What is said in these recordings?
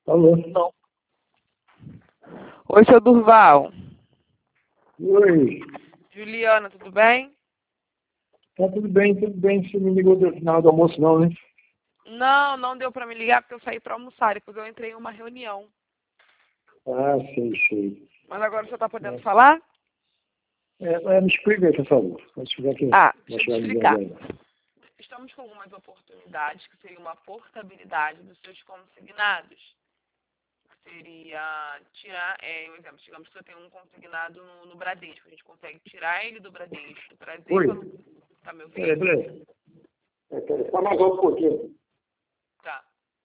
Alô? Não. Oi, seu Durval. Oi. Juliana, tudo bem? Tá tudo bem, tudo bem. Você me ligou no final do almoço, não, né? Não, não deu pra me ligar porque eu saí pra almoçar, depois eu entrei em uma reunião. Ah, sei. Mas agora você tá podendo falar? Me explica aí, por favor. Vou explicar aqui. Deixa eu te explicar. Estamos com algumas oportunidades, que seria uma portabilidade dos seus consignados. Seria tirar, um exemplo, digamos que eu tenho um consignado no Bradesco, a gente consegue tirar ele do Bradesco, trazer Oi. Tá me ouvindo? Peraí. Tá mais alto um pouquinho. Tá.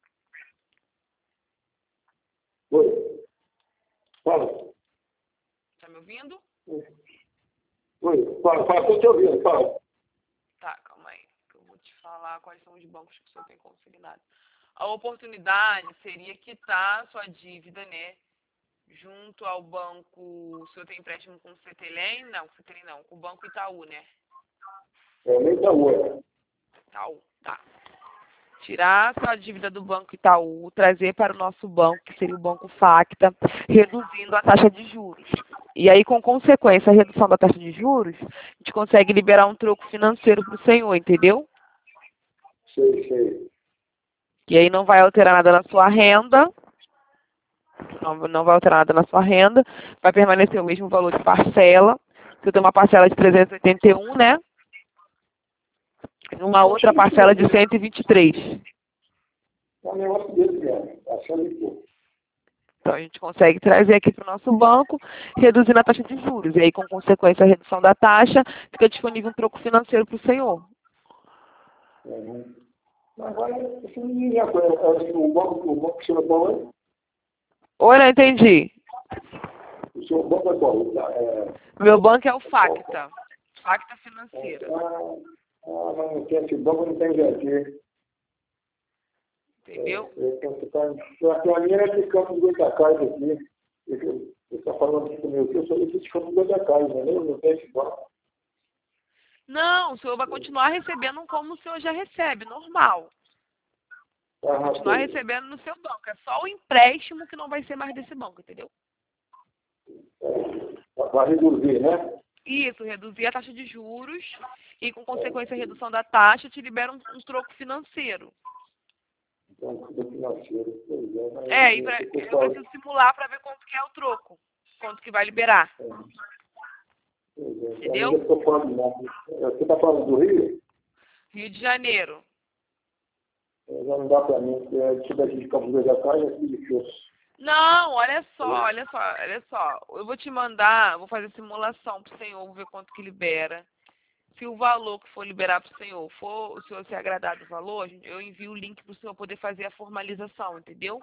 Oi. Fala. Tá me ouvindo? Oi. Fala. Tô te ouvindo, fala. Tá, calma aí, que eu vou te falar quais são os bancos que o senhor tem consignado. A oportunidade seria quitar sua dívida, né, junto ao banco. O senhor tem empréstimo com o CTLM? Não, CTLM não, com o Banco Itaú, né? Nem tá oi. Itaú, tá. Tirar sua dívida do Banco Itaú, trazer para o nosso banco, que seria o Banco Facta, reduzindo a taxa de juros. E aí, com consequência, a redução da taxa de juros, a gente consegue liberar um troco financeiro para o senhor, entendeu? Sei. Que aí não vai alterar nada na sua renda, não vai alterar nada na sua renda, vai permanecer o mesmo valor de parcela. Você tem uma parcela de 381, né? E uma outra parcela de 123. É um negócio desse mesmo. Achando pouco. Então, a gente consegue trazer aqui para o nosso banco, reduzindo a taxa de juros. E aí, com consequência, a redução da taxa, fica disponível um troco financeiro para o senhor. Agora, você não me lembra, o banco que o senhor qual é? Oi, não entendi. O seu banco é qual? Meu banco é o Facta. Facta Financeira. Não tem esse banco, não tem GT. Entendeu? A minha é de Campos do Goitacás aqui. Você está falando aqui comigo, eu sou de Campos do Goitacás, não tem esse banco. Não, o senhor vai continuar recebendo como o senhor já recebe, normal. Continuar recebendo no seu banco. É só o empréstimo que não vai ser mais desse banco, entendeu? Vai reduzir, né? Isso, reduzir a taxa de juros e, com consequência, a redução da taxa te libera um troco financeiro. Então, financeiro. Eu preciso simular para ver quanto que é o troco, quanto que vai liberar. Entendeu? Você está falando do Rio? Rio de Janeiro. Já não dá para mim, porque é tipo aqui de Campos do Goitacás, é tudo difícil. Não, olha só. Eu vou te mandar, vou fazer simulação pro senhor, ver quanto que libera. Se o valor que for liberar pro senhor for, o senhor se agradar do valor, eu envio o link pro senhor poder fazer a formalização, entendeu?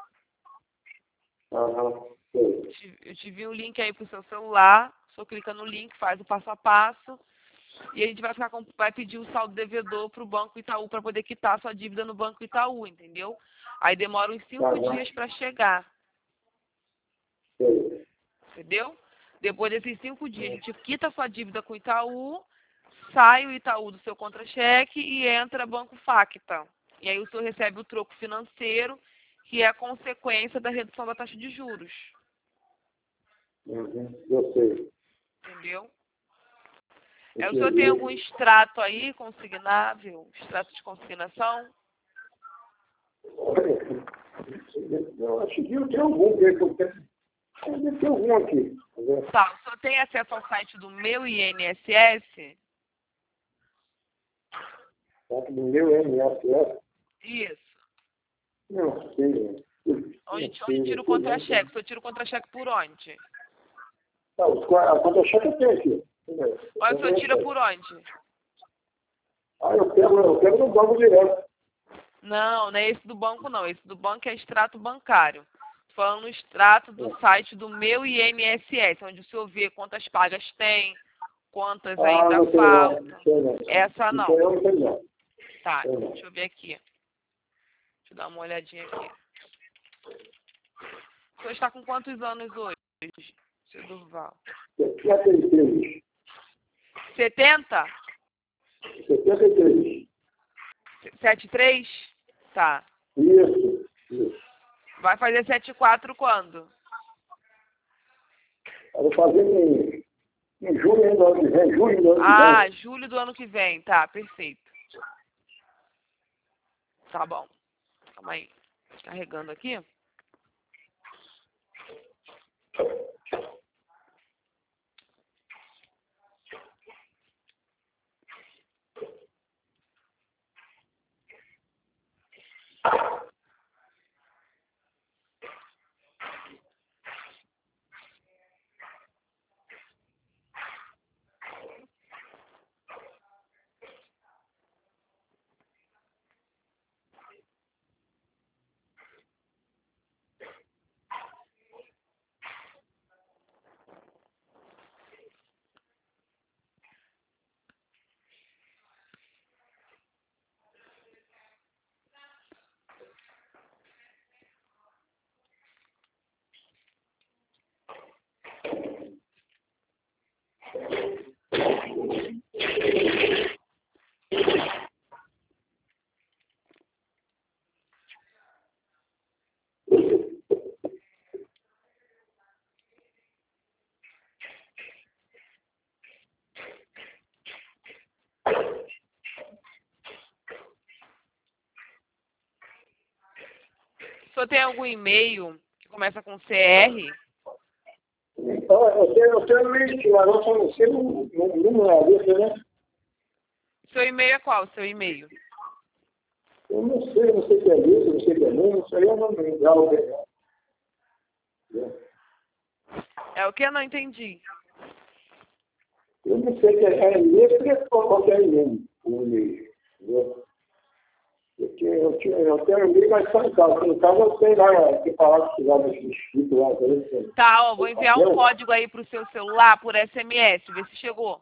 Eu te envio o link aí pro seu celular, o senhor clica no link, faz o passo a passo, e a gente vai pedir o saldo devedor pro Banco Itaú para poder quitar a sua dívida no Banco Itaú, entendeu? Aí demora uns 5 dias para chegar. Entendeu? Depois desses 5 dias, a gente quita a sua dívida com o Itaú, sai o Itaú do seu contra-cheque e entra Banco Facta. E aí o senhor recebe o troco financeiro, que é a consequência da redução da taxa de juros. Eu sei. Entendeu? O senhor tem algum extrato aí consignável? Extrato de consignação? Eu acho que eu tenho algum, deve ter algum aqui. Tá, o senhor tem acesso ao site do meu INSS? Do meu INSS? Isso. Não sei. Onde tira o contra-cheque? O senhor tira o contra-cheque por onde? A contra-cheque eu tenho aqui. Mas o senhor tira por onde? Eu pego no banco direto. Não é esse do banco não. Esse do banco é extrato bancário. Tô falando no extrato do site do meu INSS, onde o senhor vê quantas pagas tem, quantas ainda faltam. Essa não. Tá, então deixa eu ver aqui. Deixa eu dar uma olhadinha aqui. O senhor está com quantos anos hoje, seu Durval? 73. 70? 73. 73? Tá. Isso. Vai fazer 7,4 quando? Eu vou fazer em julho do ano que vem, julho do ano que Ah, vem. julho do ano que vem. Tá, perfeito. Tá bom. Calma aí. Carregando aqui. O senhor tem algum e-mail que começa com CR? Então, eu tenho meio que lá, só não sei no número desse, né? Seu e-mail é qual? Seu e-mail? Eu não sei se é isso, não sei se é número, isso aí eu não me lembro. É o que eu não entendi. Eu não sei se é letra ou qualquer e-mail, o e-mail, entendeu? Porque eu tenho e-mail, mas só em casa. Em casa eu sei lá, que falar que precisava desse escrito lá, interessante. Tá, ó, vou enviar um código aí pro seu celular por SMS, ver se chegou.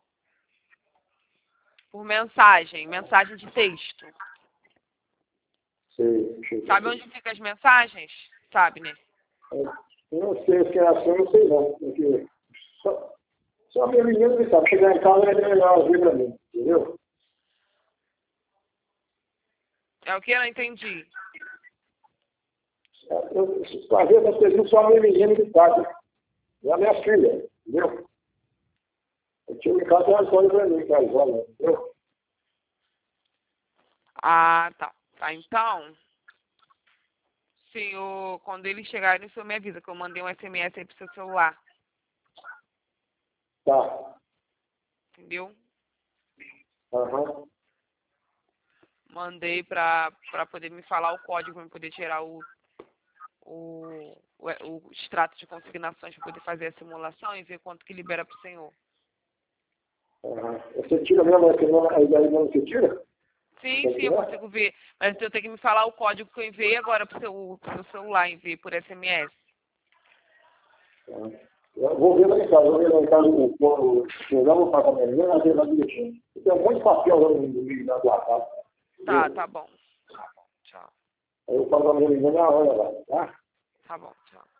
Por mensagem de texto. Sei. Sabe onde ficam as mensagens? Sabe, né? Eu não sei se é assim, eu não sei não. Porque só meu menino que sabe. Chegar em casa é melhor ver pra mim, entendeu? É o que eu não entendi. Às vezes as pessoas só meu menino que sabe. É a minha filha, entendeu? Eu chego em casa e ela escolhe pra mim, cara, entendeu? Ah, tá. Tá, então, senhor, quando eles chegarem, o senhor me avisa que eu mandei um SMS aí pro seu celular. Tá. Entendeu? Aham. Mandei pra poder me falar o código, pra eu poder tirar o extrato de consignações, para poder fazer a simulação e ver quanto que libera pro senhor. Aham. Você tira mesmo aí não você tira? Sim, eu consigo ver. Mas eu tenho que me falar o código que eu enviei agora pro seu celular, enviei por SMS. Eu vou ver lá em casa, o programa vou passar pra mim, mas ele direitinho. Tem um monte de papel lá no meio da guardada. Tá bom. Tchau. Aí eu falo pra minha menina na hora lá, tá? Tá bom, tchau.